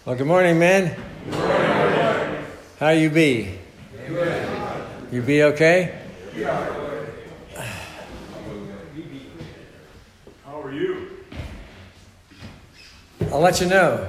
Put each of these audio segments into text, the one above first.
Well, good morning, men. Good morning. How you be? Amen. You be okay? How are you? I'll let you know.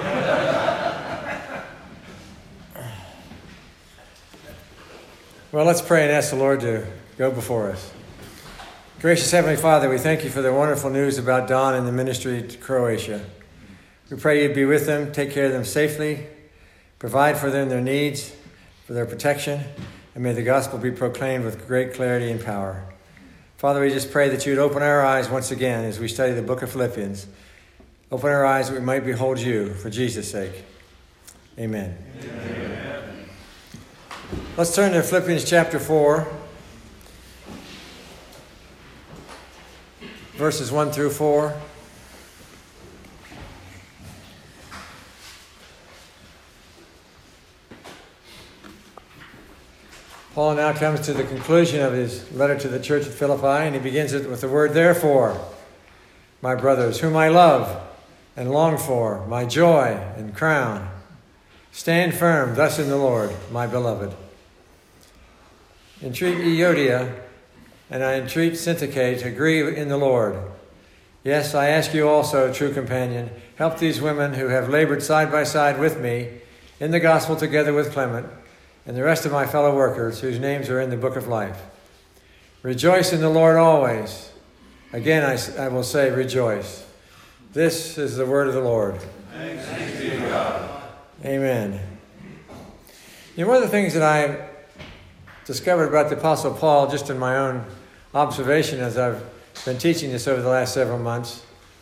Well, let's pray and ask the Lord to go before us. Gracious Heavenly Father, we thank you for the wonderful news about Don and the ministry to Croatia. We pray you'd be with them, take care of them safely, provide for them their needs, for their protection, and may the gospel be proclaimed with great clarity and power. Father, we just pray that you would open our eyes once again as we study the book of Philippians. Open our eyes that we might behold you for Jesus' sake. Amen. Amen. Let's turn to Philippians chapter 4, verses 1 through 4. Paul now comes to the conclusion of his letter to the church at Philippi, and he begins it with the word, therefore, my brothers, whom I love and long for, my joy and crown, stand firm thus in the Lord, my beloved. Entreat Euodia, and I entreat Syntyche to agree in the Lord. Yes, I ask you also, true companion, help these women who have labored side by side with me in the gospel together with Clement, and the rest of my fellow workers whose names are in the book of life. Rejoice in the Lord always. Again, I will say rejoice. This is the word of the Lord. Thanks be to God. Amen. You know, one of the things that I discovered about the Apostle Paul, just in my own observation as I've been teaching this over the last several months,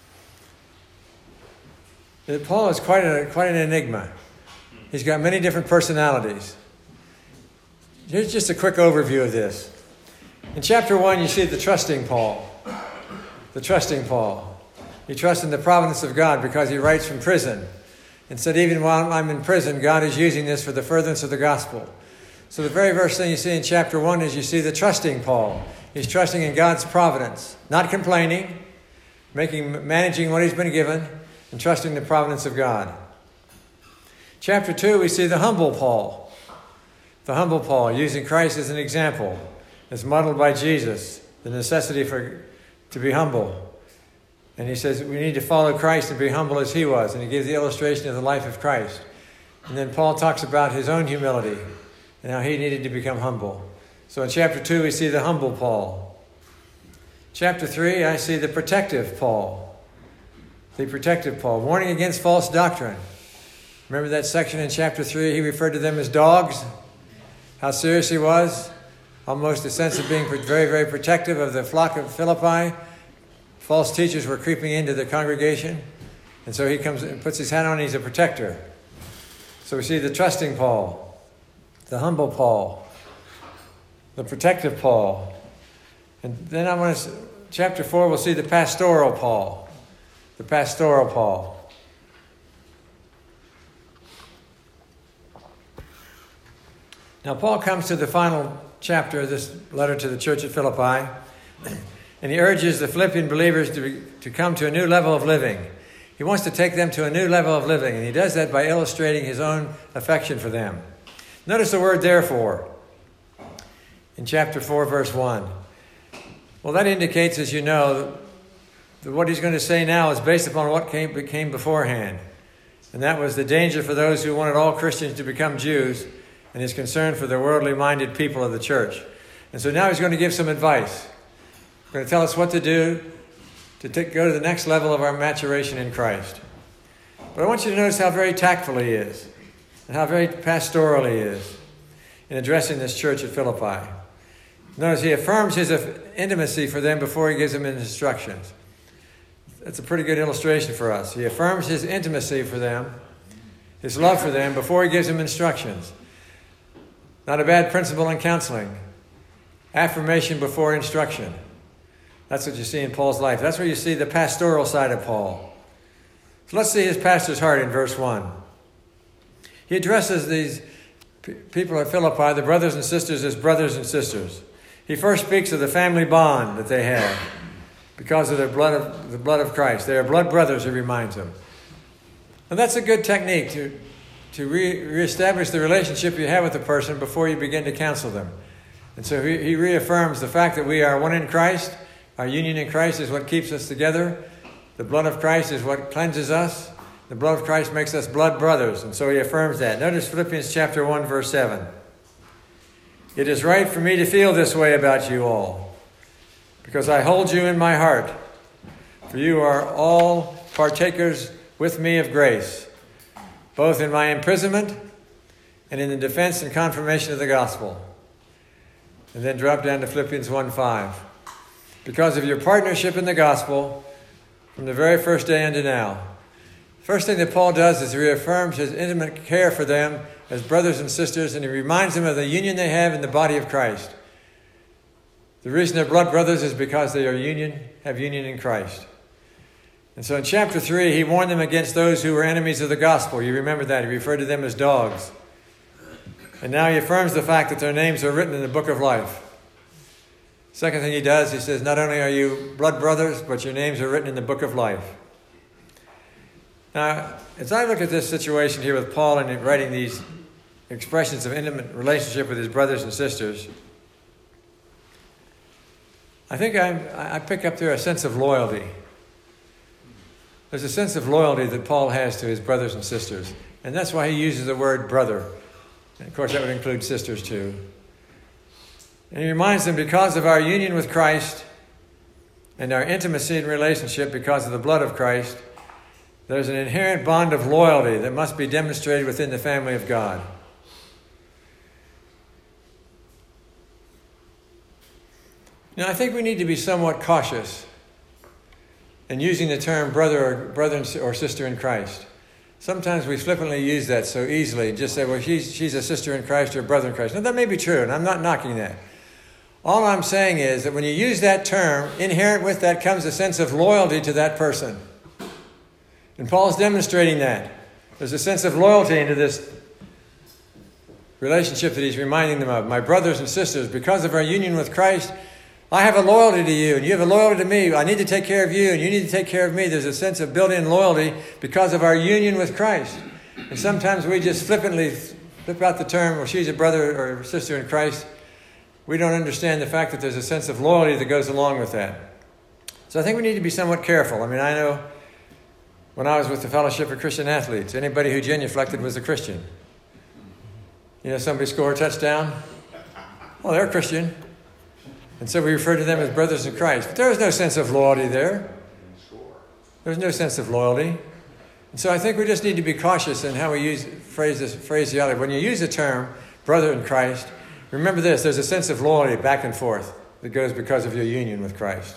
that Paul is quite an enigma. He's got many different personalities. Here's just a quick overview of this. In chapter 1, you see the trusting Paul. The trusting Paul. He trusts in the providence of God because he writes from prison and said, even while I'm in prison, God is using this for the furtherance of the gospel. So the very first thing you see in chapter 1 is you see the trusting Paul. He's trusting in God's providence, not complaining, managing what he's been given, and trusting the providence of God. Chapter 2, we see the humble Paul. The humble Paul, using Christ as an example, as modeled by Jesus, the necessity to be humble. And he says we need to follow Christ and be humble as he was. And he gives the illustration of the life of Christ. And then Paul talks about his own humility and how he needed to become humble. So in chapter 2, we see the humble Paul. Chapter 3, I see the protective Paul. The protective Paul, warning against false doctrine. Remember that section in chapter 3? He referred to them as dogs. How serious he was. Almost a sense of being very, very protective of the flock of Philippi. False teachers were creeping into the congregation. And so he comes and puts his hat on and he's a protector. So we see the trusting Paul, the humble Paul, the protective Paul. And then chapter 4, we'll see the pastoral Paul. The pastoral Paul. Now, Paul comes to the final chapter of this letter to the church at Philippi, and he urges the Philippian believers to come to a new level of living. He wants to take them to a new level of living, and he does that by illustrating his own affection for them. Notice the word therefore in chapter 4, verse 1. Well, that indicates, as you know, that what he's going to say now is based upon what came beforehand, and that was the danger for those who wanted all Christians to become Jews, and his concern for the worldly-minded people of the church. And so now he's going to give some advice. He's going to tell us what to do to go to the next level of our maturation in Christ. But I want you to notice how very tactful he is and how very pastoral he is in addressing this church at Philippi. Notice he affirms his intimacy for them before he gives them instructions. That's a pretty good illustration for us. He affirms his intimacy for them, his love for them, before he gives them instructions. Not a bad principle in counseling. Affirmation before instruction. That's what you see in Paul's life. That's where you see the pastoral side of Paul. So let's see his pastor's heart in verse 1. He addresses these people at Philippi, the brothers and sisters, as brothers and sisters. He first speaks of the family bond that they have because of the blood of Christ. They are blood brothers, he reminds them. And that's a good technique to reestablish the relationship you have with the person before you begin to counsel them. And so he reaffirms the fact that we are one in Christ. Our union in Christ is what keeps us together. The blood of Christ is what cleanses us. The blood of Christ makes us blood brothers. And so he affirms that. Notice Philippians chapter 1, verse 7. It is right for me to feel this way about you all, because I hold you in my heart. For you are all partakers with me of grace, both in my imprisonment and in the defense and confirmation of the gospel. And then drop down to Philippians 1:5. Because of your partnership in the gospel from the very first day unto now. First thing that Paul does is he reaffirms his intimate care for them as brothers and sisters, and he reminds them of the union they have in the body of Christ. The reason they're blood brothers is because they have union in Christ. And so in chapter 3, he warned them against those who were enemies of the gospel. You remember that. He referred to them as dogs. And now he affirms the fact that their names are written in the book of life. Second thing he does, he says, not only are you blood brothers, but your names are written in the book of life. Now, as I look at this situation here with Paul and writing these expressions of intimate relationship with his brothers and sisters, I think I pick up there a sense of loyalty. There's a sense of loyalty that Paul has to his brothers and sisters. And that's why he uses the word brother. And of course, that would include sisters too. And he reminds them, because of our union with Christ and our intimacy and relationship because of the blood of Christ, there's an inherent bond of loyalty that must be demonstrated within the family of God. Now, I think we need to be somewhat cautious in using the term brother or sister in Christ. Sometimes we flippantly use that so easily and just say, well, she's a sister in Christ or a brother in Christ. Now, that may be true, and I'm not knocking that. All I'm saying is that when you use that term, inherent with that comes a sense of loyalty to that person. And Paul's demonstrating that. There's a sense of loyalty into this relationship that he's reminding them of. My brothers and sisters, because of our union with Christ, I have a loyalty to you, and you have a loyalty to me. I need to take care of you, and you need to take care of me. There's a sense of built-in loyalty because of our union with Christ. And sometimes we just flippantly flip out the term, well, she's a brother or sister in Christ. We don't understand the fact that there's a sense of loyalty that goes along with that. So I think we need to be somewhat careful. I mean, I know when I was with the Fellowship of Christian Athletes, anybody who genuflected was a Christian. You know, somebody score a touchdown? Well, they're a Christian. And so we refer to them as brothers in Christ. But there was no sense of loyalty there. There's no sense of loyalty. And so I think we just need to be cautious in how we use this phraseology. When you use the term brother in Christ, remember this, there's a sense of loyalty back and forth that goes because of your union with Christ.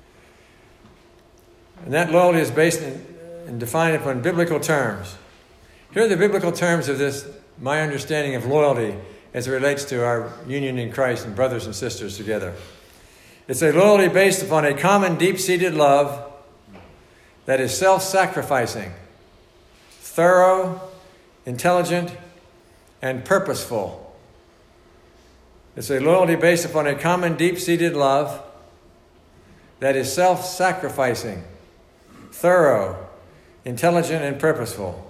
And that loyalty is based and defined upon biblical terms. Here are the biblical terms of this, my understanding of loyalty as it relates to our union in Christ and brothers and sisters together. It's a loyalty based upon a common deep-seated love that is self-sacrificing, thorough, intelligent, and purposeful. It's a loyalty based upon a common deep-seated love that is self-sacrificing, thorough, intelligent, and purposeful.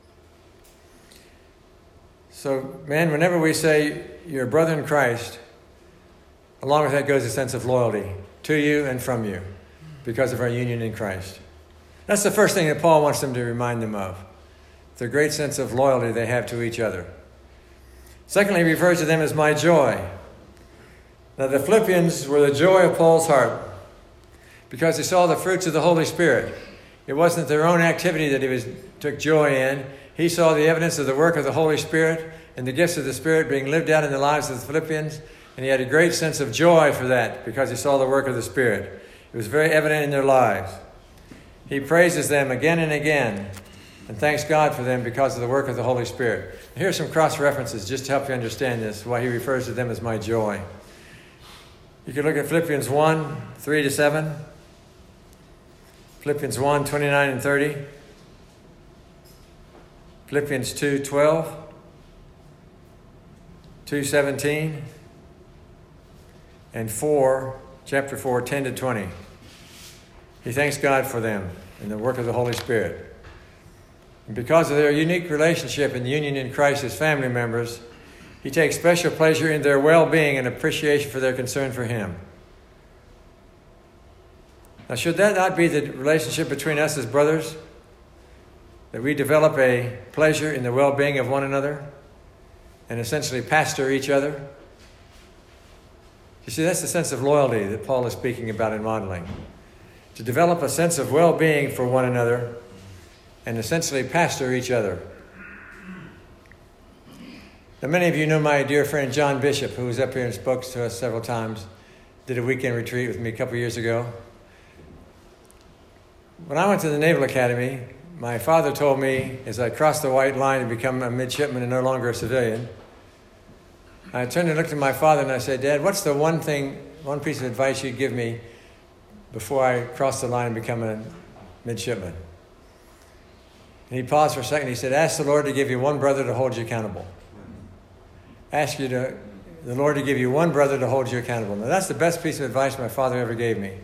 So, man, whenever we say you're a brother in Christ, along with that goes a sense of loyalty to you and from you because of our union in Christ. That's the first thing that Paul wants them to remind them of. The great sense of loyalty they have to each other. Secondly, he refers to them as my joy. Now, the Philippians were the joy of Paul's heart because they saw the fruits of the Holy Spirit. It wasn't their own activity that he took joy in. He saw the evidence of the work of the Holy Spirit and the gifts of the Spirit being lived out in the lives of the Philippians. And he had a great sense of joy for that because he saw the work of the Spirit. It was very evident in their lives. He praises them again and again and thanks God for them because of the work of the Holy Spirit. Here's some cross-references just to help you understand this, why he refers to them as my joy. You can look at Philippians 1, 3-7. Philippians 1, 29 and 30. Philippians 2, 12. 2:17. And chapter 4, 10-20. He thanks God for them and the work of the Holy Spirit. And because of their unique relationship and union in Christ as family members, he takes special pleasure in their well-being and appreciation for their concern for him. Now, should that not be the relationship between us as brothers? That we develop a pleasure in the well-being of one another and essentially pastor each other? You see, that's the sense of loyalty that Paul is speaking about in modeling. To develop a sense of well-being for one another and essentially pastor each other. Now, many of you know my dear friend John Bishop, who was up here and spoke to us several times, did a weekend retreat with me a couple years ago. When I went to the Naval Academy, my father told me, as I crossed the white line to become a midshipman and no longer a civilian, I turned and looked at my father and I said, Dad, what's the one piece of advice you'd give me before I cross the line and become a midshipman? And he paused for a second. He said, ask the Lord to give you one brother to hold you accountable. Ask the Lord to give you one brother to hold you accountable. Now, that's the best piece of advice my father ever gave me.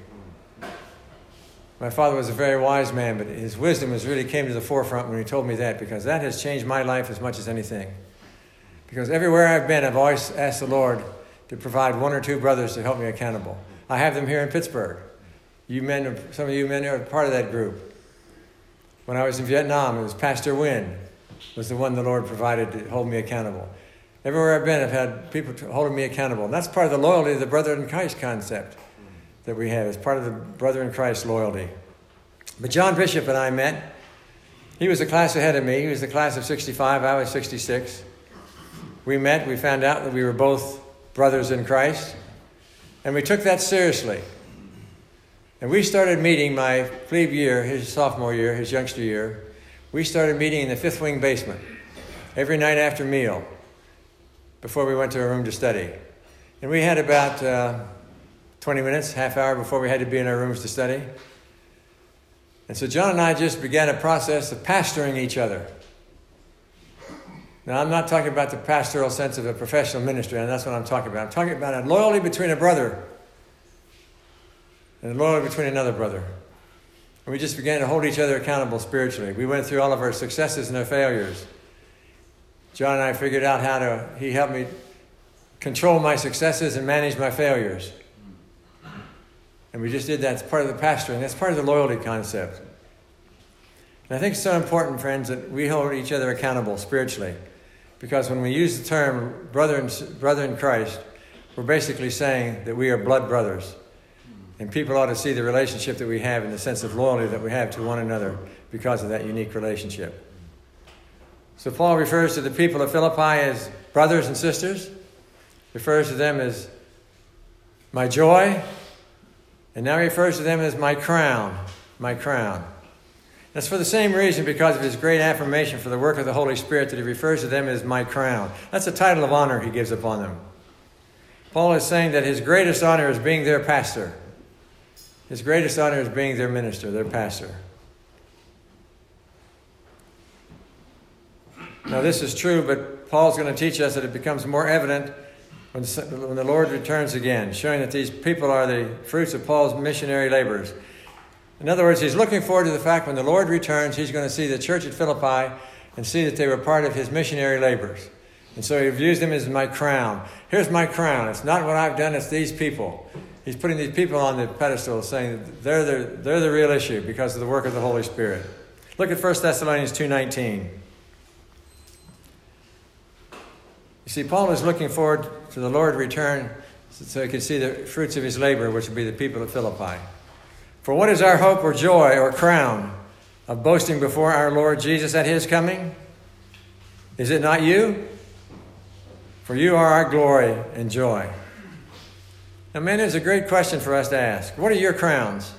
My father was a very wise man, but his wisdom really came to the forefront when he told me that, because that has changed my life as much as anything. Because everywhere I've been, I've always asked the Lord to provide one or two brothers to help me accountable. I have them here in Pittsburgh. Some of you men are part of that group. When I was in Vietnam, it was Pastor Wynn was the one the Lord provided to hold me accountable. Everywhere I've been, I've had people holding me accountable. And that's part of the loyalty of the brother in Christ concept that we have. It's part of the brother in Christ loyalty. But John Bishop and I met. He was a class ahead of me. He was the class of 65. I was 66. We met. We found out that we were both brothers in Christ. And we took that seriously. And we started meeting my plebe year, his sophomore year, his youngster year. We started meeting in the fifth wing basement every night after meal before we went to a room to study. And we had about 20 minutes, half hour before we had to be in our rooms to study. And so John and I just began a process of pastoring each other. Now, I'm not talking about the pastoral sense of a professional ministry, and that's what I'm talking about. I'm talking about a loyalty between a brother and a loyalty between another brother. And we just began to hold each other accountable spiritually. We went through all of our successes and our failures. John and I figured out he helped me control my successes and manage my failures. And we just did that. It's part of the pastoring. That's part of the loyalty concept. And I think it's so important, friends, that we hold each other accountable spiritually. Because when we use the term brother in Christ, we're basically saying that we are blood brothers. And people ought to see the relationship that we have and the sense of loyalty that we have to one another because of that unique relationship. So Paul refers to the people of Philippi as brothers and sisters, refers to them as my joy, and now he refers to them as my crown, my crown. That's for the same reason, because of his great affirmation for the work of the Holy Spirit, that he refers to them as my crown. That's a title of honor he gives upon them. Paul is saying that his greatest honor is being their pastor. His greatest honor is being their minister, their pastor. Now, this is true, but Paul's going to teach us that it becomes more evident when the Lord returns again, showing that these people are the fruits of Paul's missionary labors. In other words, he's looking forward to the fact when the Lord returns, he's going to see the church at Philippi and see that they were part of his missionary labors. And so he views them as my crown. Here's my crown. It's not what I've done, it's these people. He's putting these people on the pedestal, saying that they're the real issue because of the work of the Holy Spirit. Look at 1 Thessalonians 2:19. You see, Paul is looking forward to the Lord return so he can see the fruits of his labor, which will be the people of Philippi. For what is our hope or joy or crown of boasting before our Lord Jesus at his coming? Is it not you? For you are our glory and joy. Now, man, it's a great question for us to ask. What are your crowns?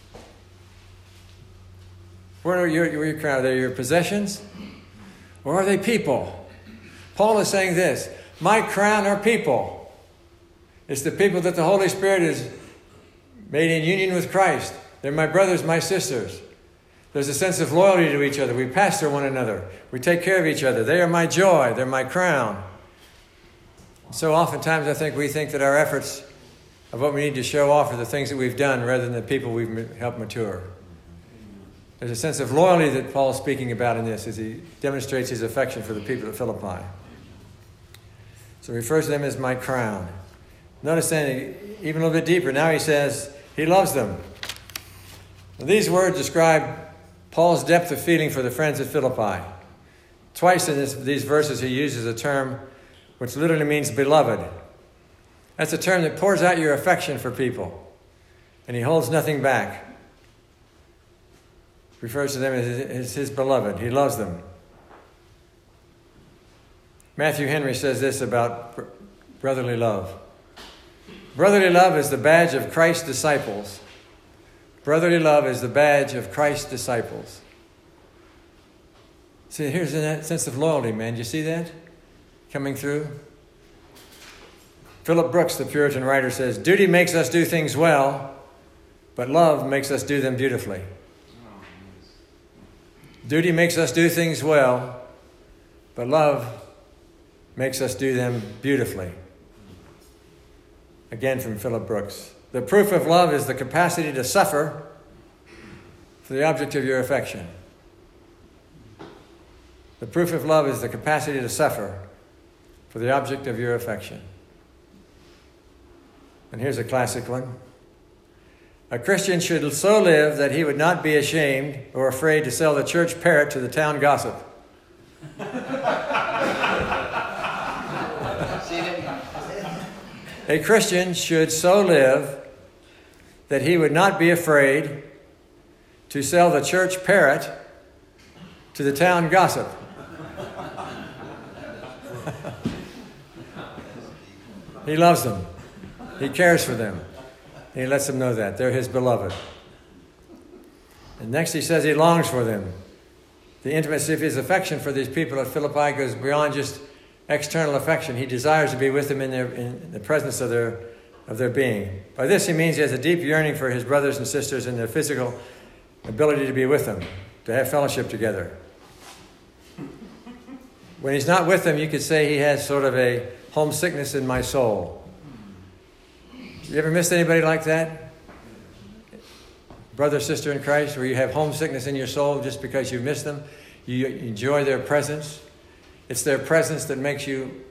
What are your crowns? Are they your possessions? Or are they people? Paul is saying this: my crown are people. It's the people that the Holy Spirit is made in union with Christ. They're my brothers, my sisters. There's a sense of loyalty to each other. We pastor one another. We take care of each other. They are my joy. They're my crown. So oftentimes I think we think that our efforts of what we need to show off are the things that we've done rather than the people we've helped mature. There's a sense of loyalty that Paul's speaking about in this as he demonstrates his affection for the people at Philippi. So he refers to them as my crown. Notice then, even a little bit deeper, now he says he loves them. Now, these words describe Paul's depth of feeling for the friends at Philippi. Twice in these verses he uses a term which literally means beloved. That's a term that pours out your affection for people, and he holds nothing back. Refers to them as his beloved. He loves them. Matthew Henry says this about brotherly love. Brotherly love is the badge of Christ's disciples. Brotherly love is the badge of Christ's disciples. See, here's that sense of loyalty, man. Do you see that coming through? Philip Brooks, the Puritan writer, says, duty makes us do things well, but love makes us do them beautifully. Duty makes us do things well, but love makes us do them beautifully. Again from Philip Brooks. The proof of love is the capacity to suffer for the object of your affection. The proof of love is the capacity to suffer for the object of your affection. And here's a classic one. A Christian should so live that he would not be ashamed or afraid to sell the church parrot to the town gossip. A Christian should so live that he would not be afraid to sell the church parrot to the town gossip. He loves them. He cares for them. He lets them know that. They're his beloved. And next he says he longs for them. The intimacy of his affection for these people at Philippi goes beyond just external affection. He desires to be with them in the presence of their being. By this he means he has a deep yearning for his brothers and sisters and their physical ability to be with them, to have fellowship together. When he's not with them, you could say he has sort of a homesickness in my soul. You ever missed anybody like that? Brother, sister in Christ, where you have homesickness in your soul just because you miss them? You enjoy their presence. It's their presence that makes you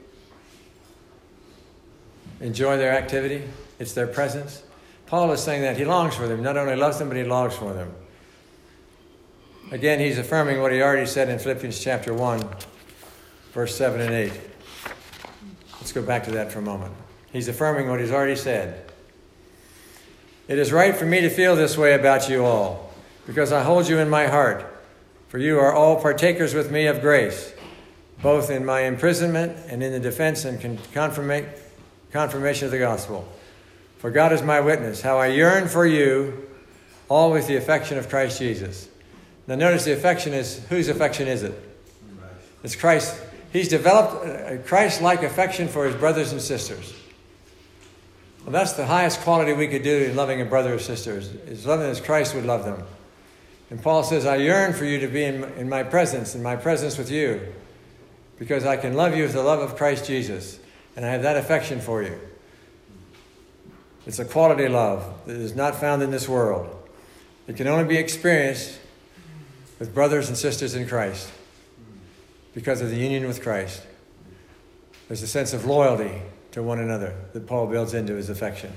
enjoy their activity. It's their presence. Paul is saying that he longs for them. He not only loves them, but he longs for them. Again, he's affirming what he already said in Philippians chapter 1, verse 7 and 8. Let's go back to that for a moment. He's affirming what he's already said. It is right for me to feel this way about you all, because I hold you in my heart, for you are all partakers with me of grace, both in my imprisonment and in the defense and confirmation of the gospel. For God is my witness, how I yearn for you, all with the affection of Christ Jesus. Now notice the affection is, whose affection is it? It's Christ. He's developed a Christ-like affection for his brothers and sisters. Well, that's the highest quality we could do in loving a brother or sister, is loving as Christ would love them. And Paul says, I yearn for you to be in my presence with you, because I can love you with the love of Christ Jesus, and I have that affection for you. It's a quality love that is not found in this world. It can only be experienced with brothers and sisters in Christ because of the union with Christ. There's a sense of loyalty to one another that Paul builds into his affection.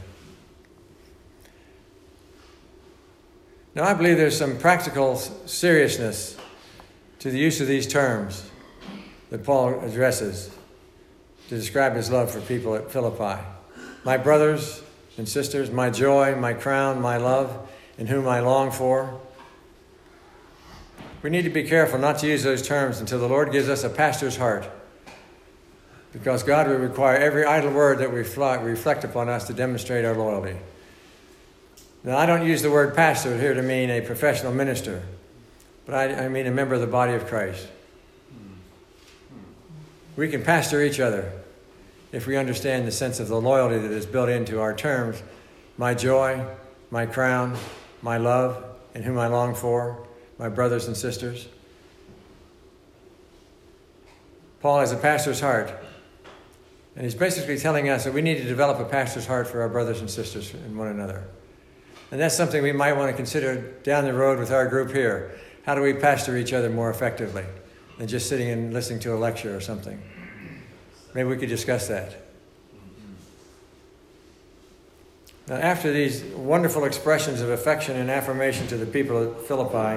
Now, I believe there's some practical seriousness to the use of these terms that Paul addresses to describe his love for people at Philippi. My brothers and sisters, my joy, my crown, my love, in whom I long for. We need to be careful not to use those terms until the Lord gives us a pastor's heart, because God will require every idle word that we reflect upon us to demonstrate our loyalty. Now, I don't use the word pastor here to mean a professional minister, but I mean a member of the body of Christ. We can pastor each other if we understand the sense of the loyalty that is built into our terms. My joy, my crown, my love, in whom I long for, my brothers and sisters. Paul has a pastor's heart. And he's basically telling us that we need to develop a pastor's heart for our brothers and sisters and one another. And that's something we might want to consider down the road with our group here. How do we pastor each other more effectively than just sitting and listening to a lecture or something? Maybe we could discuss that. Now, after these wonderful expressions of affection and affirmation to the people of Philippi,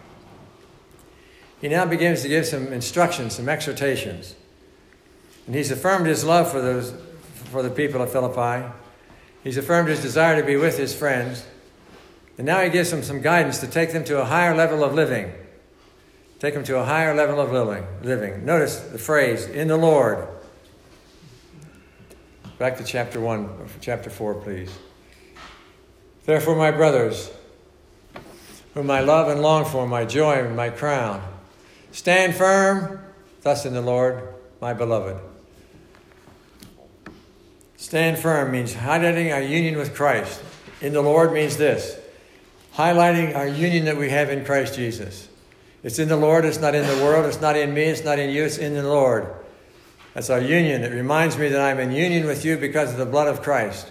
he now begins to give some instructions, some exhortations. And he's affirmed his love for the people of Philippi. He's affirmed his desire to be with his friends. And now he gives them some guidance to take them to a higher level of living. Take them to a higher level of living. Notice the phrase, in the Lord. Back to chapter 4, please. Therefore, my brothers, whom I love and long for, my joy and my crown, stand firm, thus in the Lord, my beloved. Stand firm means highlighting our union with Christ. In the Lord means this, highlighting our union that we have in Christ Jesus. It's in the Lord, it's not in the world, it's not in me, it's not in you, it's in the Lord. That's our union. It reminds me that I'm in union with you because of the blood of Christ.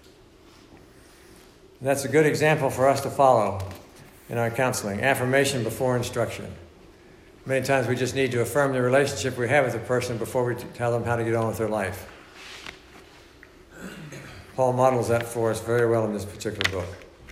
And that's a good example for us to follow in our counseling. Affirmation before instruction. Many times we just need to affirm the relationship we have with a person before we tell them how to get on with their life. Paul models that for us very well in this particular book.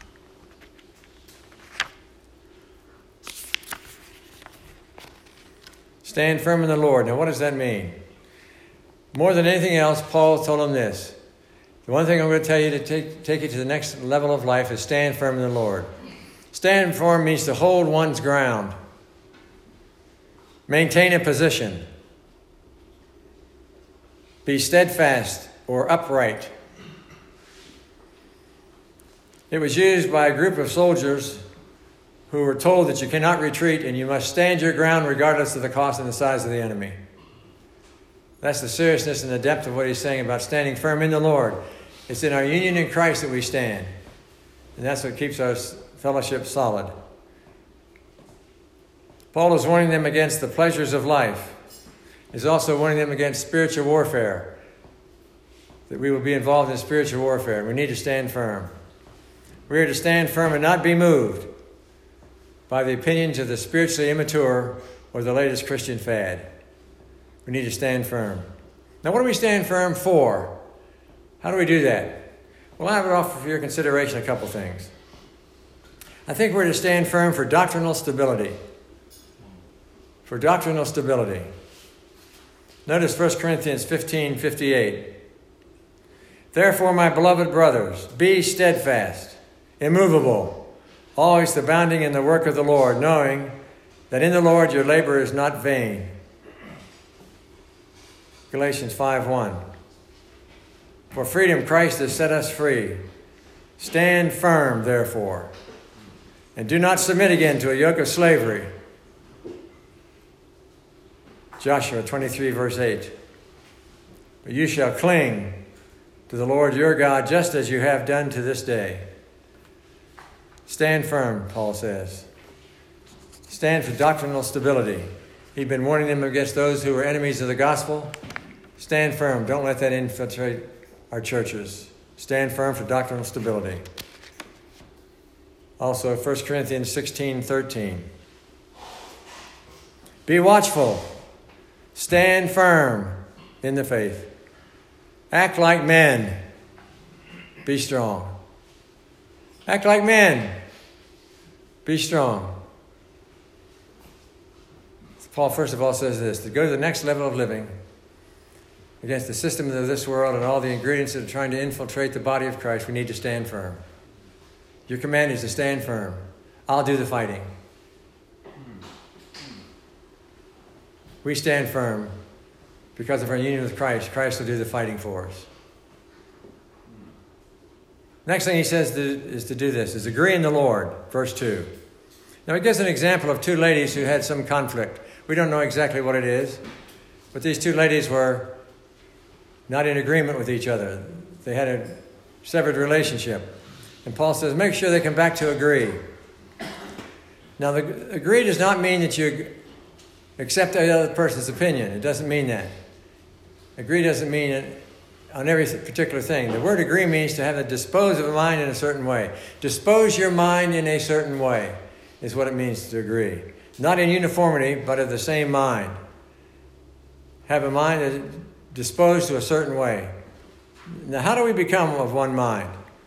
Stand firm in the Lord. Now, what does that mean? More than anything else, Paul told them this. The one thing I'm going to tell you to take you to the next level of life is stand firm in the Lord. Stand firm means to hold one's ground. Maintain a position. Be steadfast or upright. It was used by a group of soldiers who were told that you cannot retreat and you must stand your ground regardless of the cost and the size of the enemy. That's the seriousness and the depth of what he's saying about standing firm in the Lord. It's in our union in Christ that we stand. And that's what keeps our fellowship solid. Paul is warning them against the pleasures of life. He's also warning them against spiritual warfare. That we will be involved in spiritual warfare. We need to stand firm. We are to stand firm and not be moved by the opinions of the spiritually immature or the latest Christian fad. We need to stand firm. Now, what do we stand firm for? How do we do that? Well, I would offer for your consideration a couple things. I think we're to stand firm for doctrinal stability. For doctrinal stability. Notice 1 Corinthians 15:58. Therefore, my beloved brothers, be steadfast, immovable, always abounding in the work of the Lord, knowing that in the Lord your labor is not vain. Galatians 5:1. For freedom Christ has set us free. Stand firm, therefore, and do not submit again to a yoke of slavery. Joshua 23, verse 8. But you shall cling to the Lord your God just as you have done to this day. Stand firm, Paul says. Stand for doctrinal stability. He'd been warning them against those who were enemies of the gospel. Stand firm. Don't let that infiltrate our churches. Stand firm for doctrinal stability. Also, 1 Corinthians 16:13. Be watchful. Stand firm in the faith. Act like men. Be strong. Act like men. Be strong. Paul, first of all, says this, to go to the next level of living against the systems of this world and all the ingredients that are trying to infiltrate the body of Christ, we need to stand firm. Your command is to stand firm. I'll do the fighting. We stand firm because of our union with Christ. Christ will do the fighting for us. Next thing he says is to do this, is agree in the Lord, verse 2. Now he gives an example of two ladies who had some conflict. We don't know exactly what it is, but these two ladies were not in agreement with each other. They had a severed relationship. And Paul says, make sure they come back to agree. Now, the agree does not mean that you accept the other person's opinion. It doesn't mean that. Agree doesn't mean on every particular thing. The word agree means to have to dispose of a mind in a certain way. Dispose your mind in a certain way is what it means to agree. Not in uniformity, but of the same mind. Have a mind that is disposed to a certain way. Now, how do we become of one mind?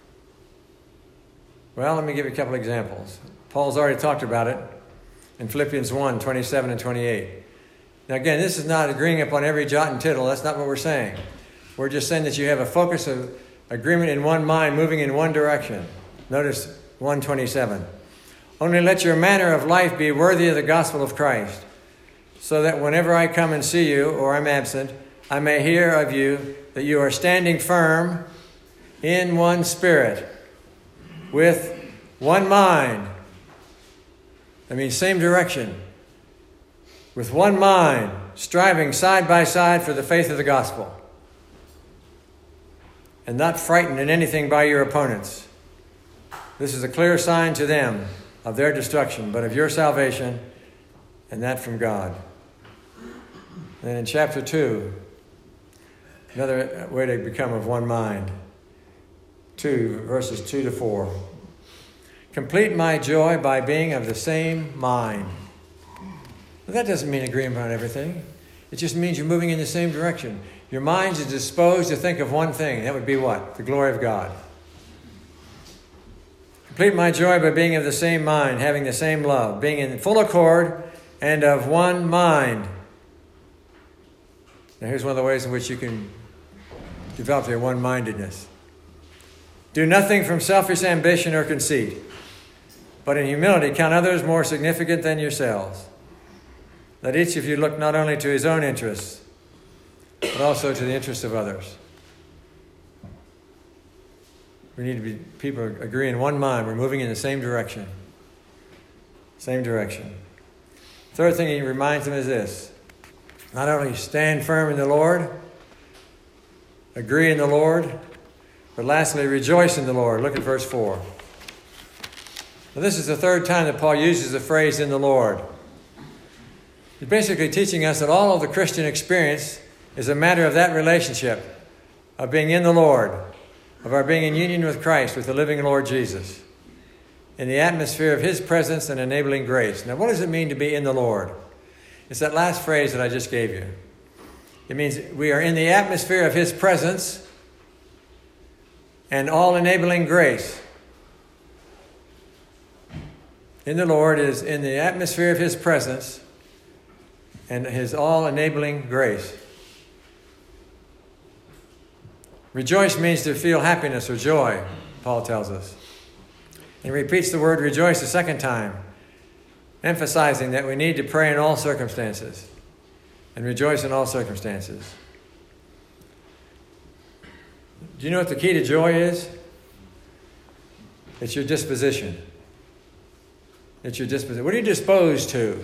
Well, let me give you a couple examples. Paul's already talked about it in Philippians 1, 27 and 28. Now, again, this is not agreeing upon every jot and tittle. That's not what we're saying. We're just saying that you have a focus of agreement in one mind, moving in one direction. Notice 1:27. Only let your manner of life be worthy of the gospel of Christ, so that whenever I come and see you, or I'm absent, I may hear of you that you are standing firm in one spirit, with one mind. That means same direction. With one mind, striving side by side for the faith of the gospel. And not frightened in anything by your opponents. This is a clear sign to them of their destruction, but of your salvation, and that from God. And in chapter 2, another way to become of one mind. 2, verses 2 to 4. Complete my joy by being of the same mind. Well, that doesn't mean agreeing on everything. It just means you're moving in the same direction. Your mind is disposed to think of one thing. That would be what? The glory of God. Complete my joy by being of the same mind, having the same love, being in full accord and of one mind. Now here's one of the ways in which you can develop your one-mindedness. Do nothing from selfish ambition or conceit, but in humility count others more significant than yourselves. Let each of you look not only to his own interests, but also to the interests of others. We need to be people agree in one mind. We're moving in the same direction. Same direction. Third thing he reminds them is this. Not only stand firm in the Lord, agree in the Lord, but lastly, rejoice in the Lord. Look at verse 4. Now, this is the third time that Paul uses the phrase in the Lord. He's basically teaching us that all of the Christian experience is a matter of that relationship, of being in the Lord, of our being in union with Christ, with the living Lord Jesus, in the atmosphere of his presence and enabling grace. Now, what does it mean to be in the Lord? It's that last phrase that I just gave you. It means we are in the atmosphere of his presence and all enabling grace. In the Lord is in the atmosphere of his presence and his all enabling grace. Rejoice means to feel happiness or joy, Paul tells us. And he repeats the word rejoice a second time, emphasizing that we need to pray in all circumstances and rejoice in all circumstances. Do you know what the key to joy is? It's your disposition. It's your disposition. What are you disposed to?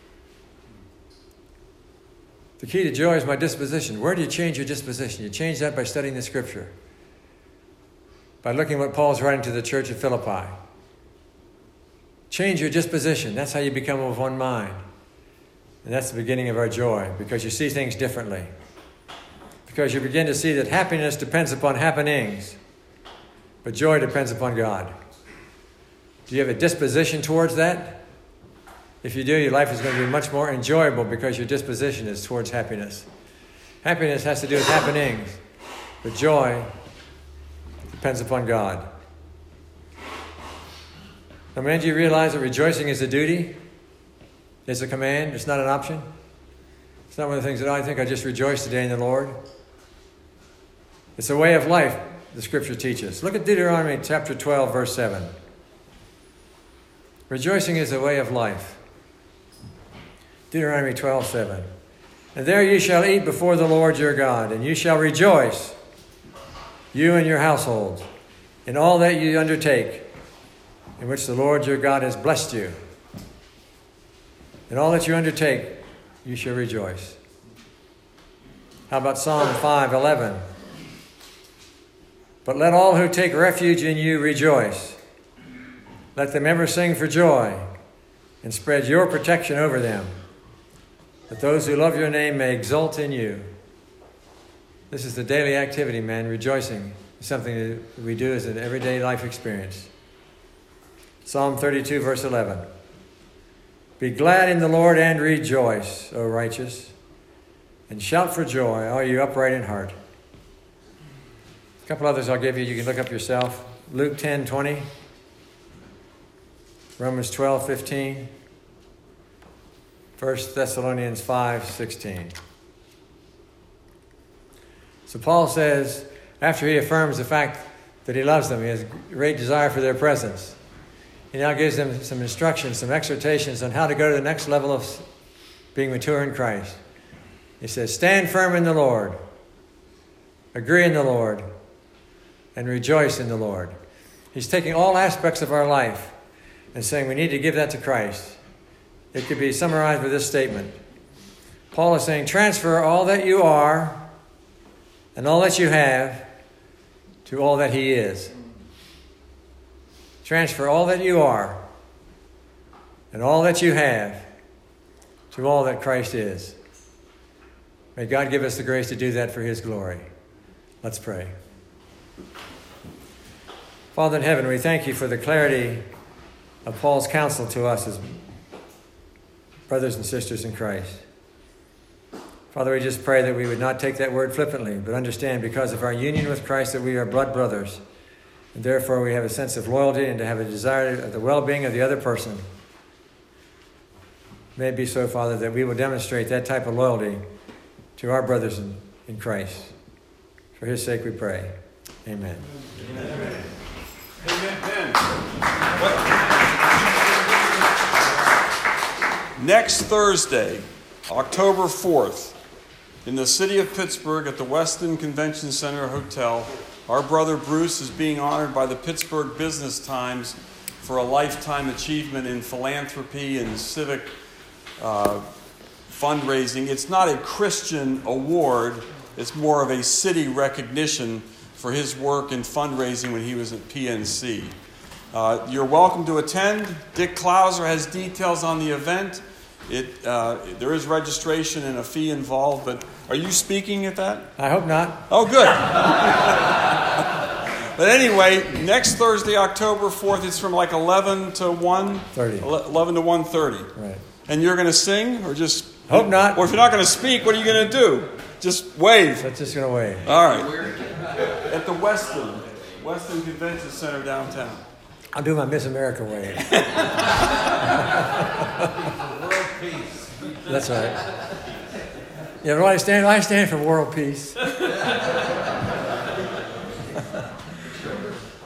The key to joy is my disposition. Where do you change your disposition? You change that by studying the Scripture. By looking at what Paul's writing to the church at Philippi. Change your disposition. That's how you become of one mind. And that's the beginning of our joy, because you see things differently. Because you begin to see that happiness depends upon happenings, but joy depends upon God. Do you have a disposition towards that? If you do, your life is going to be much more enjoyable because your disposition is towards happiness. Happiness has to do with happenings, but joy depends upon God. Now, man, do you realize that rejoicing is a duty? It's a command. It's not an option. It's not one of the things that I think I just rejoice today in the Lord. It's a way of life, the Scripture teaches. Look at Deuteronomy chapter 12, verse 7. Rejoicing is a way of life. Deuteronomy 12, 7. And there you shall eat before the Lord your God, and you shall rejoice, you and your households, in all that you undertake, in which the Lord your God has blessed you. In all that you undertake, you shall rejoice. How about Psalm 5:11? But let all who take refuge in you rejoice. Let them ever sing for joy and spread your protection over them, that those who love your name may exult in you. This is the daily activity, man. Rejoicing is something that we do as an everyday life experience. Psalm 32, verse 11. Be glad in the Lord and rejoice, O righteous, and shout for joy, all you upright in heart. A couple others I'll give you. You can look up yourself. Luke 10, 20. Romans 12, 15. 1 Thessalonians 5, 16. So Paul says, after he affirms the fact that he loves them, he has great desire for their presence. He now gives them some instructions, some exhortations on how to go to the next level of being mature in Christ. He says, stand firm in the Lord, agree in the Lord, and rejoice in the Lord. He's taking all aspects of our life and saying we need to give that to Christ. It could be summarized with this statement. Paul is saying, transfer all that you are and all that you have to all that he is. Transfer all that you are and all that you have to all that Christ is. May God give us the grace to do that for his glory. Let's pray. Father in heaven, we thank you for the clarity of Paul's counsel to us as brothers and sisters in Christ. Father, we just pray that we would not take that word flippantly, but understand because of our union with Christ that we are blood brothers. And therefore we have a sense of loyalty and to have a desire of the well-being of the other person. May it be so, Father, that we will demonstrate that type of loyalty to our brothers in Christ. For his sake we pray. Amen. Amen. Amen. Next Thursday, October 4th, in the city of Pittsburgh at the Westin Convention Center Hotel, our brother Bruce is being honored by the Pittsburgh Business Times for a lifetime achievement in philanthropy and civic fundraising. It's not a Christian award. It's more of a city recognition for his work in fundraising when he was at PNC. You're welcome to attend. Dick Klauser has details on the event. There is registration and a fee involved, but are you speaking at that? I hope not. Oh, good. But anyway, next Thursday, October 4th, it's from like 11 to 1:30. 11 to 1:30. Right. And you're going to sing or just... Hope not. Or if you're not going to speak, what are you going to do? Just wave. That's just going to wave. All right. At the Westin Convention Center downtown. I'll do my Miss America wave. World peace. That's right. Yeah, I stand for world peace.